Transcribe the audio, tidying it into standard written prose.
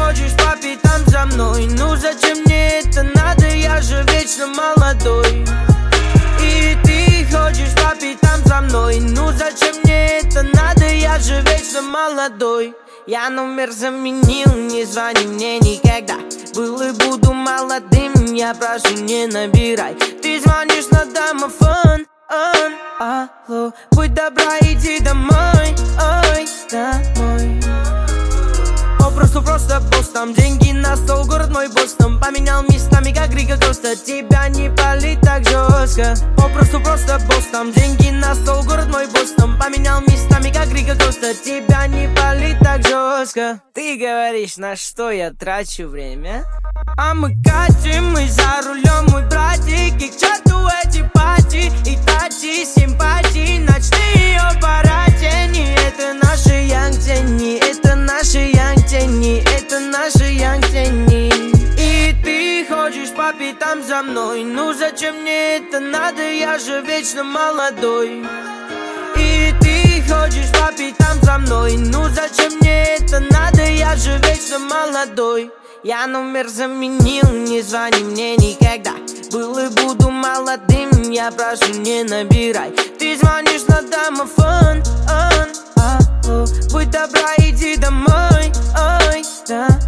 ходишь по пятам за мной. Ну зачем мне это надо, я же вечно молодой. И ты ходишь по пятам за мной. Ну зачем мне это надо, я же вечно молодой. Я номер заменил, не звони мне никогда. Был и буду молодым, я прошу, не набирай. Ты звонишь на домофон, алло, будь добра, иди домой, ой, домой. Попросту просто босс, там деньги на стол, город мой босс, там поменял местами, как Рига Коста. Тебя не палит так жестко. Попросту просто босс, там деньги на стол, город мой босс, там поменял местами, как Рига Коста. Тебя не палит так жестко. Ты говоришь, на что я трачу время? А мы катим, мы за рулем, мой братик. И к черту эти пати и тати, симпатии, ночные аппаратени. Это наши янг-тени, это наши янг-тени, это наши янг-тени. И ты ходишь по пятам за мной. Ну зачем мне это надо, я же вечно молодой. И ты ходишь по пятам за мной. Ну зачем мне это надо, я же вечно молодой. Я номер заменил, не звони мне никогда. Был и буду молодым, я прошу, не набирай. Ты звонишь на домофон, алло, будь добра, иди домой, ой, да.